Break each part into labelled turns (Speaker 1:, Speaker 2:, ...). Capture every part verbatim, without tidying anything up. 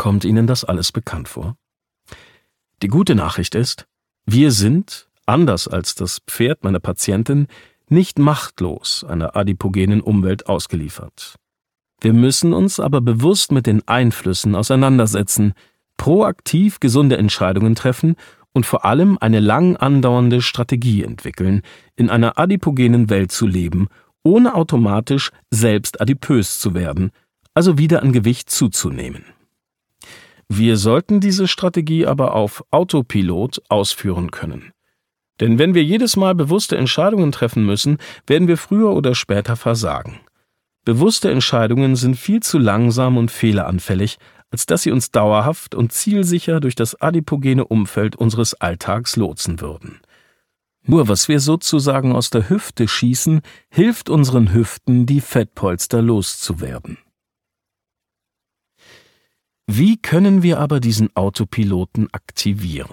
Speaker 1: Kommt Ihnen das alles bekannt vor? Die gute Nachricht ist, wir sind, anders als das Pferd meiner Patientin, nicht machtlos einer adipogenen Umwelt ausgeliefert. Wir müssen uns aber bewusst mit den Einflüssen auseinandersetzen, proaktiv gesunde Entscheidungen treffen und vor allem eine lang andauernde Strategie entwickeln, in einer adipogenen Welt zu leben, ohne automatisch selbst adipös zu werden, also wieder an Gewicht zuzunehmen. Wir sollten diese Strategie aber auf Autopilot ausführen können. Denn wenn wir jedes Mal bewusste Entscheidungen treffen müssen, werden wir früher oder später versagen. Bewusste Entscheidungen sind viel zu langsam und fehleranfällig, als dass sie uns dauerhaft und zielsicher durch das adipogene Umfeld unseres Alltags lotsen würden. Nur was wir sozusagen aus der Hüfte schießen, hilft unseren Hüften, die Fettpolster loszuwerden. Wie können wir aber diesen Autopiloten aktivieren?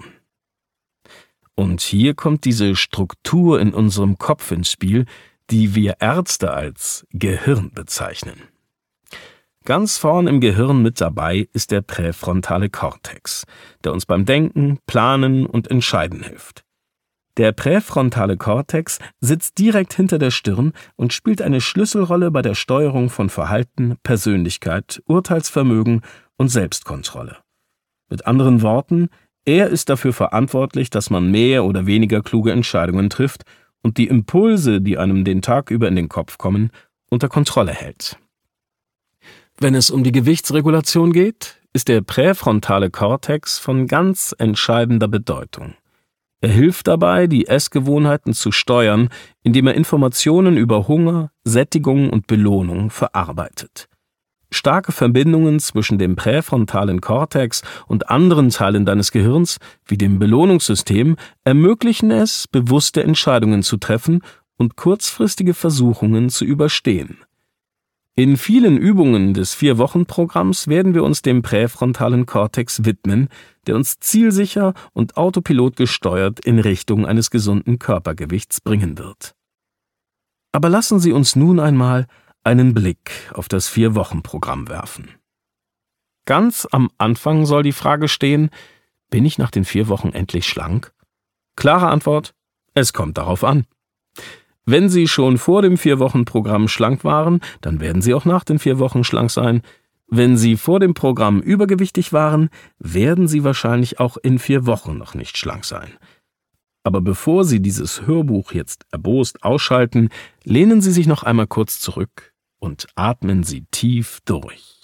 Speaker 1: Und hier kommt diese Struktur in unserem Kopf ins Spiel, die wir Ärzte als Gehirn bezeichnen. Ganz vorn im Gehirn mit dabei ist der präfrontale Kortex, der uns beim Denken, Planen und Entscheiden hilft. Der präfrontale Kortex sitzt direkt hinter der Stirn und spielt eine Schlüsselrolle bei der Steuerung von Verhalten, Persönlichkeit, Urteilsvermögen und Selbstkontrolle. Mit anderen Worten, er ist dafür verantwortlich, dass man mehr oder weniger kluge Entscheidungen trifft und die Impulse, die einem den Tag über in den Kopf kommen, unter Kontrolle hält. Wenn es um die Gewichtsregulation geht, ist der präfrontale Kortex von ganz entscheidender Bedeutung. Er hilft dabei, die Essgewohnheiten zu steuern, indem er Informationen über Hunger, Sättigung und Belohnung verarbeitet. Starke Verbindungen zwischen dem präfrontalen Kortex und anderen Teilen deines Gehirns, wie dem Belohnungssystem, ermöglichen es, bewusste Entscheidungen zu treffen und kurzfristige Versuchungen zu überstehen. In vielen Übungen des Vier-Wochen-Programms werden wir uns dem präfrontalen Kortex widmen, der uns zielsicher und autopilot gesteuert in Richtung eines gesunden Körpergewichts bringen wird. Aber lassen Sie uns nun einmal einen Blick auf das Vier-Wochen-Programm werfen. Ganz am Anfang soll die Frage stehen, bin ich nach den vier Wochen endlich schlank? Klare Antwort, es kommt darauf an. Wenn Sie schon vor dem Vier-Wochen-Programm schlank waren, dann werden Sie auch nach den vier Wochen schlank sein. Wenn Sie vor dem Programm übergewichtig waren, werden Sie wahrscheinlich auch in vier Wochen noch nicht schlank sein. Aber bevor Sie dieses Hörbuch jetzt erbost ausschalten, lehnen Sie sich noch einmal kurz zurück und atmen Sie tief durch.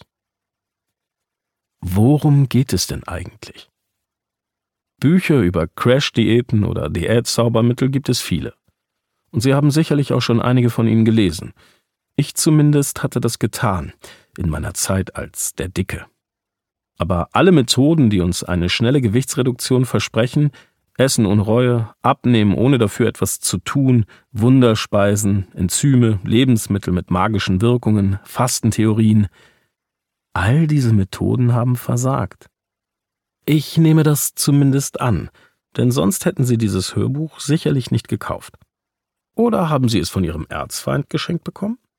Speaker 1: Worum geht es denn eigentlich? Bücher über Crash-Diäten oder Diätzaubermittel gibt es viele. Und Sie haben sicherlich auch schon einige von ihnen gelesen. Ich zumindest hatte das getan, in meiner Zeit als der Dicke. Aber alle Methoden, die uns eine schnelle Gewichtsreduktion versprechen, Essen und Reue, Abnehmen ohne dafür etwas zu tun, Wunderspeisen, Enzyme, Lebensmittel mit magischen Wirkungen, Fastentheorien, all diese Methoden haben versagt. Ich nehme das zumindest an, denn sonst hätten Sie dieses Hörbuch sicherlich nicht gekauft. Oder haben Sie es von Ihrem Erzfeind geschenkt bekommen?